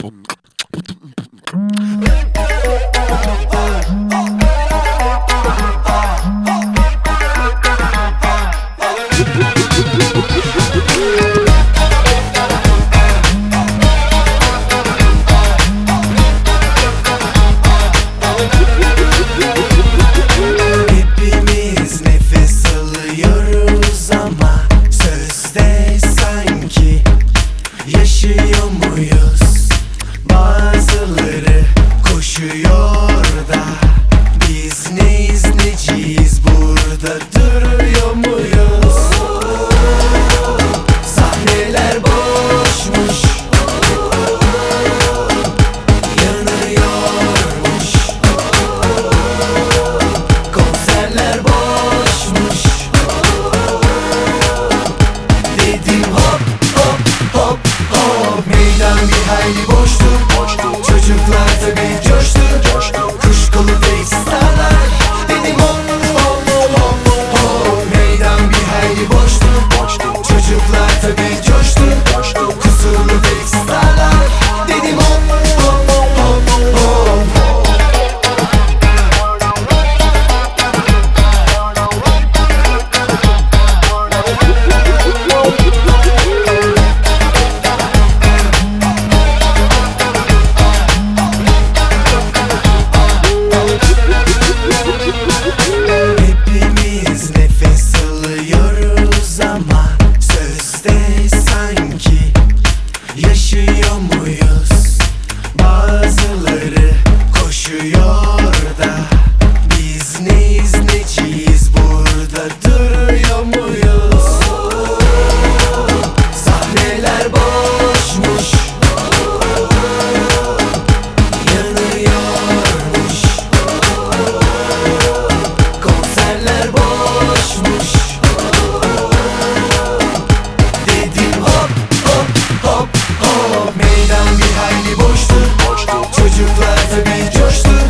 Hepimiz nefes alıyoruz ama sözde sanki yaşıyor muyuz? Bazıları koşuyor da biz neyiz neciyiz, burada duruyor muyuz? Sahneler boşmuş, yanıyormuş. Konserler boşmuş. Dedim hop hop hop hop. Meydan bir hayli boştu. Çocuklar tabii coştu. Kuşkulu freestyle'lar. Dedim hop hop hop hop. Meydan bir hayli boştu. Çocuklar tabii coştu. Kusurlu freestyle'lar. Dedim hop hop hop hop. Hepimiz nefes alıyoruz ama sözde sanki yaşıyor muyuz? Bazıları koşuyor da biz neyiz neciyiz, burada duruyor muyuz? Sahneler boşmuş, yanıyormuş. Konserler boşmuş. Dedim hop hop hop hop. Meydan bir hayli boştu. Çocuklar tabii coştu.